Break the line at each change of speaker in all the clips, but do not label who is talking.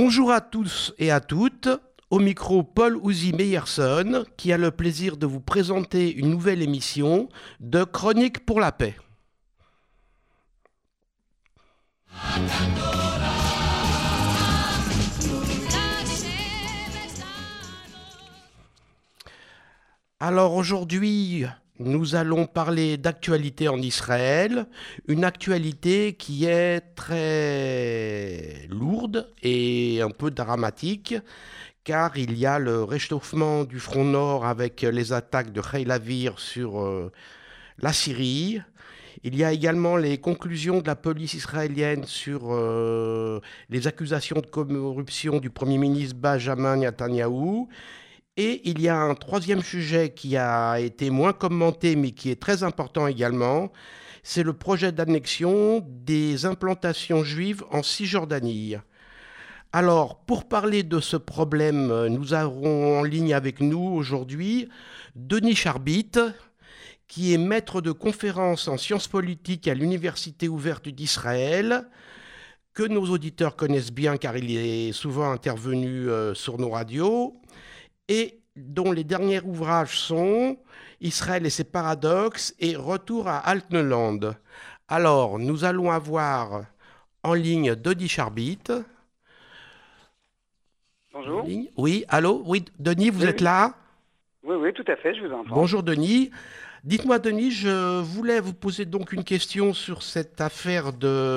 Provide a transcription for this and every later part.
Bonjour à tous et à toutes. Au micro, Paul Ouzy Meyerson, qui a le plaisir de vous présenter une nouvelle émission de Chronique pour la paix. Alors aujourd'hui, nous allons parler d'actualité en Israël, une actualité qui est très lourde et un peu dramatique, car il y a le réchauffement du front nord avec les attaques de Heil Avir sur la Syrie. Il y a également les conclusions de la police israélienne sur les accusations de corruption du Premier ministre Benjamin Netanyahou. Et il y a un troisième sujet qui a été moins commenté, mais qui est très important également, c'est le projet d'annexion des implantations juives en Cisjordanie. Alors, pour parler de ce problème, nous avons en ligne avec nous aujourd'hui Denis Charbit, qui est maître de conférences en sciences politiques à l'Université ouverte d'Israël, que nos auditeurs connaissent bien car il est souvent intervenu sur nos radios, et dont les derniers ouvrages sont Israël et ses paradoxes et Retour à Alteneland. Alors, nous allons avoir en ligne Denis Charbit.
Bonjour.
Oui, allô? Oui, Denis, vous êtes là?
Oui, tout à fait, je vous entends.
Bonjour Denis. Dites-moi Denis, je voulais vous poser donc une question sur cette affaire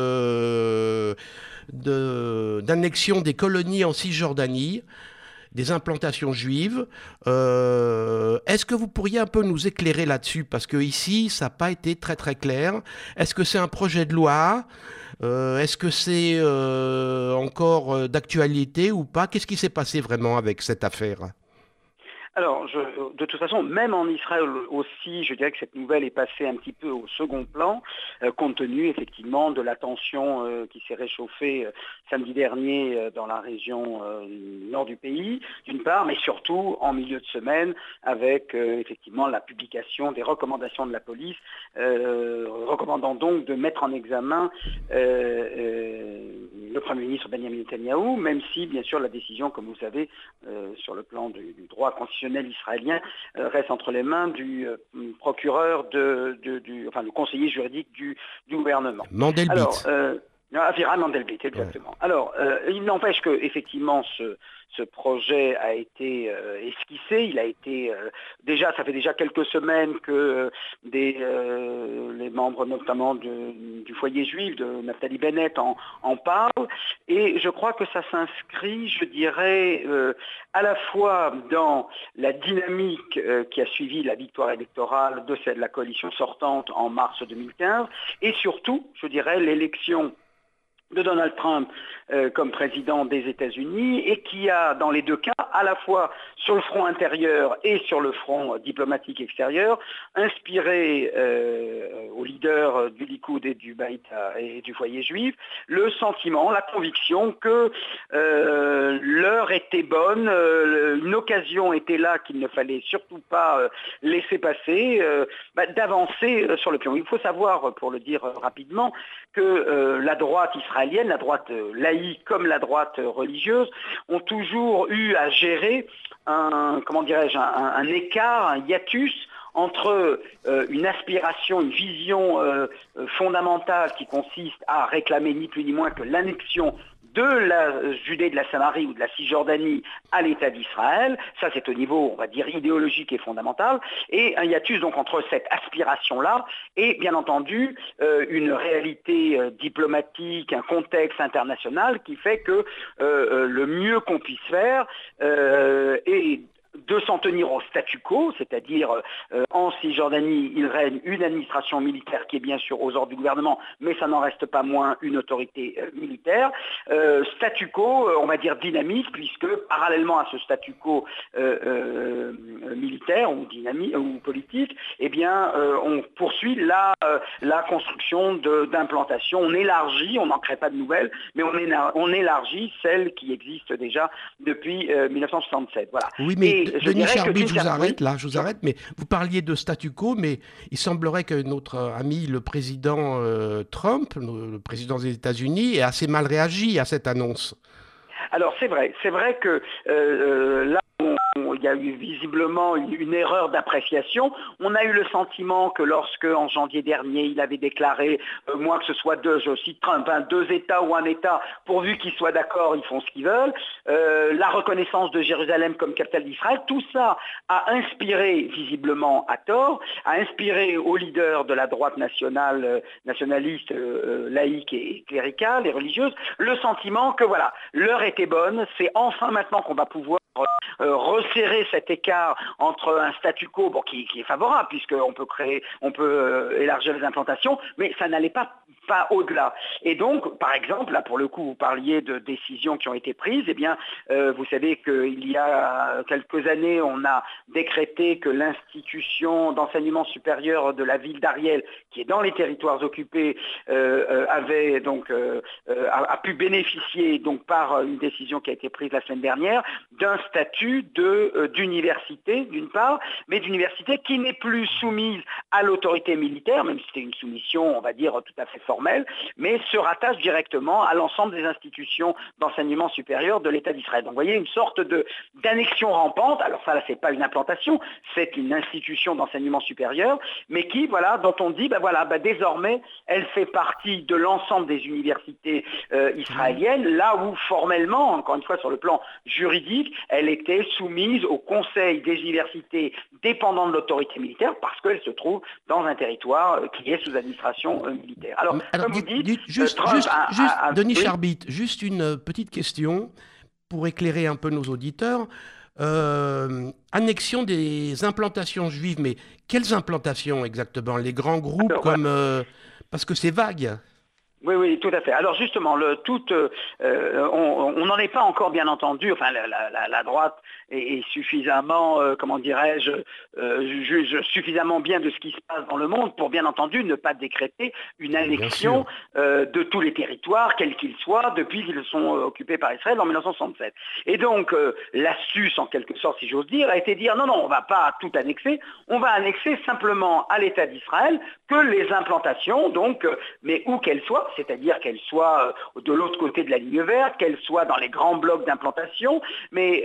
d'annexion des colonies en Cisjordanie, des implantations juives. Est-ce que vous pourriez un peu nous éclairer là-dessus? Parce que ici, ça n'a pas été très très clair. Est-ce que c'est un projet de loi? Est-ce que c'est encore d'actualité ou pas? Qu'est-ce qui s'est passé vraiment avec cette affaire?
Alors, de toute façon, même en Israël aussi, je dirais que cette nouvelle est passée un petit peu au second plan, compte tenu effectivement de la tension qui s'est réchauffée samedi dernier dans la région nord du pays, d'une part, mais surtout en milieu de semaine avec effectivement la publication des recommandations de la police, recommandant donc de mettre en examen le Premier ministre Benjamin Netanyahou, même si, bien sûr, la décision, comme vous savez, sur le plan du droit constitutionnel israélien, reste entre les mains du procureur, enfin le conseiller juridique du gouvernement.
Mandelblit.
Alors, Aviram Mandelblit, exactement. Ouais. Alors, il n'empêche que effectivement ce projet a été esquissé. Il a été ça fait déjà quelques semaines que les membres notamment du foyer juif de Naftali Bennett en parlent. Et je crois que ça s'inscrit, je dirais, à la fois dans la dynamique qui a suivi la victoire électorale de la coalition sortante en mars 2015, et surtout, je dirais, l'élection de Donald Trump comme président des États-Unis, et qui a, dans les deux cas, à la fois sur le front intérieur et sur le front diplomatique extérieur, inspiré aux leaders du Likoud et du Baït et du foyer juif, le sentiment, la conviction que l'heure était bonne, une occasion était là qu'il ne fallait surtout pas laisser passer, d'avancer sur le pion. Il faut savoir, pour le dire rapidement, que la droite israélienne, la droite laïque comme la droite religieuse, ont toujours eu à gérer un écart, un hiatus entre une aspiration, une vision fondamentale qui consiste à réclamer ni plus ni moins que l'annexion de la Judée, de la Samarie ou de la Cisjordanie à l'État d'Israël. Ça, c'est au niveau, on va dire, idéologique et fondamental. Et un hiatus, donc, entre cette aspiration-là et, bien entendu, une réalité diplomatique, un contexte international qui fait que le mieux qu'on puisse faire est de s'en tenir au statu quo, c'est-à-dire en Cisjordanie, il règne une administration militaire qui est bien sûr aux ordres du gouvernement, mais ça n'en reste pas moins une autorité militaire. Statu quo, on va dire dynamique, puisque parallèlement à ce statu quo militaire ou politique, eh bien, on poursuit la construction d'implantations. On élargit, on n'en crée pas de nouvelles, mais on élargit celles qui existent déjà depuis 1967. Voilà.
Oui, mais Denis Charbit, je vous arrête, mais vous parliez de statu quo, mais il semblerait que notre ami, le président Trump, le président des États-Unis, ait assez mal réagi à cette annonce.
Alors c'est vrai que là, il y a eu visiblement une erreur d'appréciation. On a eu le sentiment que lorsque, en janvier dernier, il avait déclaré, moi que ce soit je cite Trump, hein, 2 États ou un État, pourvu qu'ils soient d'accord, ils font ce qu'ils veulent, la reconnaissance de Jérusalem comme capitale d'Israël, tout ça a inspiré, visiblement à tort, a inspiré aux leaders de la droite nationaliste, laïque et cléricale et religieuse, le sentiment que voilà, l'heure était bonne, c'est enfin maintenant qu'on va pouvoir resserrer cet écart entre un statu quo qui est favorable puisqu'on peut élargir les implantations, mais ça n'allait pas au-delà. Et donc, par exemple, là pour le coup, vous parliez de décisions qui ont été prises, eh bien, vous savez qu'il y a quelques années, on a décrété que l'institution d'enseignement supérieur de la ville d'Ariel, qui est dans les territoires occupés, a pu bénéficier, donc par une décision qui a été prise la semaine dernière, d'un statut d'université, d'une part, mais d'université qui n'est plus soumise à l'autorité militaire, même si c'était une soumission, on va dire, tout à fait formelle, mais se rattache directement à l'ensemble des institutions d'enseignement supérieur de l'État d'Israël. Donc vous voyez, une sorte d'annexion rampante. Alors ça, là, c'est pas une implantation, c'est une institution d'enseignement supérieur, mais qui, voilà, dont on dit, désormais, elle fait partie de l'ensemble des universités israéliennes, là où formellement, encore une fois sur le plan juridique, elle était soumise au Conseil des universités dépendant de l'autorité militaire parce qu'elle se trouve dans un territoire qui est sous administration militaire. Alors comme vous dites,
Denis Charbit, juste une petite question pour éclairer un peu nos auditeurs. Annexion des implantations juives, mais quelles implantations exactement? Les grands groupes parce que c'est vague.
Oui, tout à fait. Alors justement, on n'en est pas encore bien entendu, enfin la droite est suffisamment, juge suffisamment bien de ce qui se passe dans le monde pour bien entendu ne pas décréter une annexion de tous les territoires, quels qu'ils soient, depuis qu'ils sont occupés par Israël en 1967. Et donc l'astuce, en quelque sorte, si j'ose dire, a été de dire non, on ne va pas tout annexer, on va annexer simplement à l'État d'Israël que les implantations, donc, mais où qu'elles soient, c'est-à-dire qu'elles soient de l'autre côté de la ligne verte, qu'elles soient dans les grands blocs d'implantation, mais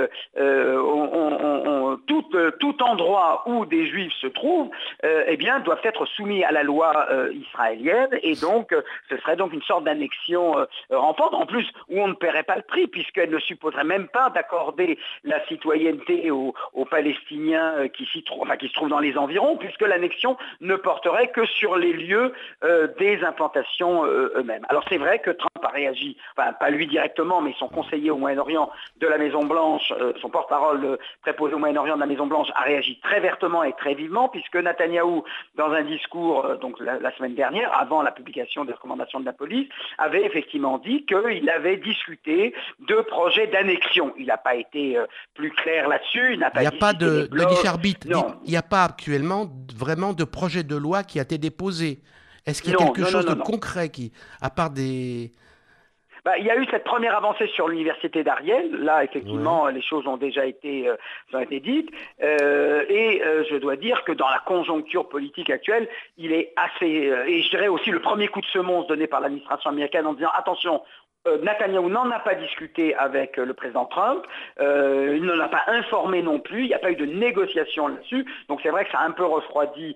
tout endroit où des juifs se trouvent, doivent être soumis à la loi israélienne, et donc ce serait donc une sorte d'annexion rampante, en plus où on ne paierait pas le prix, puisqu'elle ne supposerait même pas d'accorder la citoyenneté aux Palestiniens qui se trouvent dans les environs, puisque l'annexion ne porterait que sur les lieux des implantations eux-mêmes. Alors c'est vrai que Trump a réagi, enfin pas lui directement, mais son conseiller au Moyen-Orient de la Maison-Blanche, son porte-parole préposé au Moyen-Orient de la Maison-Blanche a réagi très vertement et très vivement, puisque Netanyahou, dans un discours la semaine dernière, avant la publication des recommandations de la police, avait effectivement dit qu'il avait discuté de projets d'annexion. Il n'a pas été plus clair là-dessus, il n'a pas dit
Denis Charbit, il n'y a pas actuellement vraiment de projet de loi qui a été déposé. Est-ce qu'il y a quelque chose de concret à part des...
Il y a eu cette première avancée sur l'université d'Ariel. Là, effectivement, les choses ont déjà été dites. Je dois dire que dans la conjoncture politique actuelle, il est assez... et je dirais aussi le premier coup de semonce donné par l'administration américaine en disant « Attention, Netanyahou n'en a pas discuté avec le président Trump, il ne l'a pas informé non plus, il n'y a pas eu de négociation là-dessus, donc c'est vrai que ça a un peu refroidi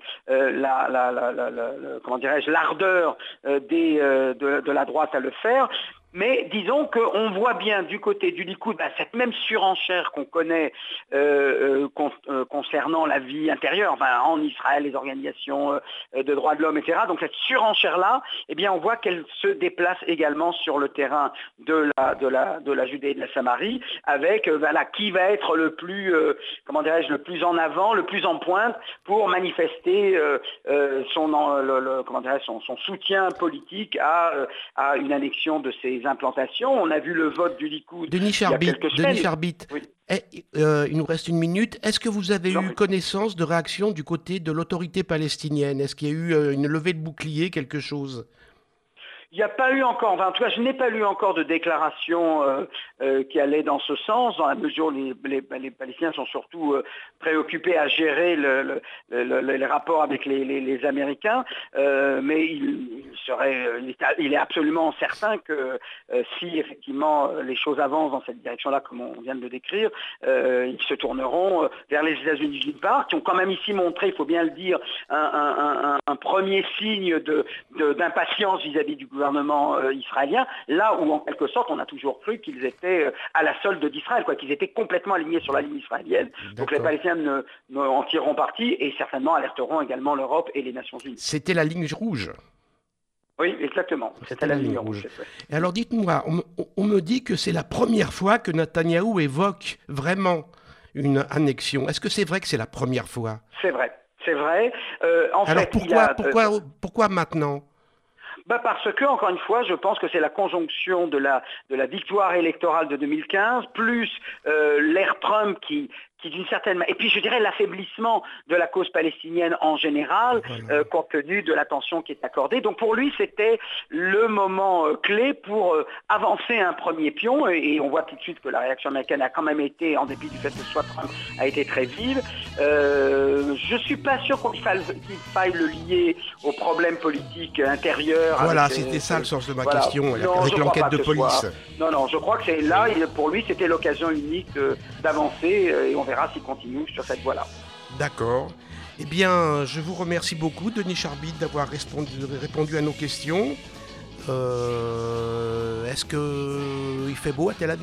l'ardeur de la droite à le faire. Mais disons qu'on voit bien du côté du Likoud cette même surenchère qu'on connaît concernant la vie intérieure, en Israël, les organisations de droits de l'homme, etc. Donc cette surenchère-là, on voit qu'elle se déplace également sur le terrain de la Judée et de la Samarie, avec qui va être le plus en avant, le plus en pointe pour manifester son soutien politique à une annexion de ces implantations. On a vu le vote du Likoud
Denis Charbit,
oui.
Il nous reste une minute. Est-ce que vous avez eu connaissance de réactions du côté de l'autorité palestinienne? Est-ce qu'il y a eu une levée de bouclier, quelque chose?
Il n'y a pas eu encore, enfin, en tout cas, je n'ai pas lu encore de déclaration qui allait dans ce sens, dans la mesure où les Palestiniens sont surtout préoccupés à gérer les rapports avec les Américains, mais il est absolument certain que si effectivement les choses avancent dans cette direction-là, comme on vient de le décrire, ils se tourneront vers les États-Unis d'une part, qui ont quand même ici montré, il faut bien le dire, un premier signe d'impatience vis-à-vis du gouvernement israélien, là où en quelque sorte on a toujours cru qu'ils étaient à la solde d'Israël, qu'ils étaient complètement alignés sur la ligne israélienne. D'accord. Donc les Palestiniens en tireront parti et certainement alerteront également l'Europe et les Nations Unies.
C'était la ligne rouge.
Oui, exactement. C'était la ligne rouge.
Et alors dites-moi, on me dit que c'est la première fois que Netanyahou évoque vraiment une annexion. Est-ce que c'est vrai que c'est la première fois ?
C'est vrai. C'est vrai.
Alors pourquoi maintenant ?
Parce que, encore une fois, je pense que c'est la conjonction de la victoire électorale de 2015, plus l'ère Trump qui d'une certaine manière, et puis je dirais l'affaiblissement de la cause palestinienne en général, compte tenu de l'attention qui est accordée. Donc pour lui, c'était le moment clé pour avancer un premier pion, et on voit tout de suite que la réaction américaine a quand même été, en dépit du fait que ce soit Trump, a été très vive. Je ne suis pas sûr qu'il faille le lier aux problèmes politiques intérieurs.
Voilà, c'était ça le sens de ma question, avec l'enquête de police.
Non, je crois que c'est là, pour lui, c'était l'occasion unique d'avancer, et on verra s'il continue sur cette voie-là.
D'accord. Eh bien, je vous remercie beaucoup, Denis Charbit, d'avoir répondu à nos questions. Est-ce qu'il fait beau à Tel Aviv ?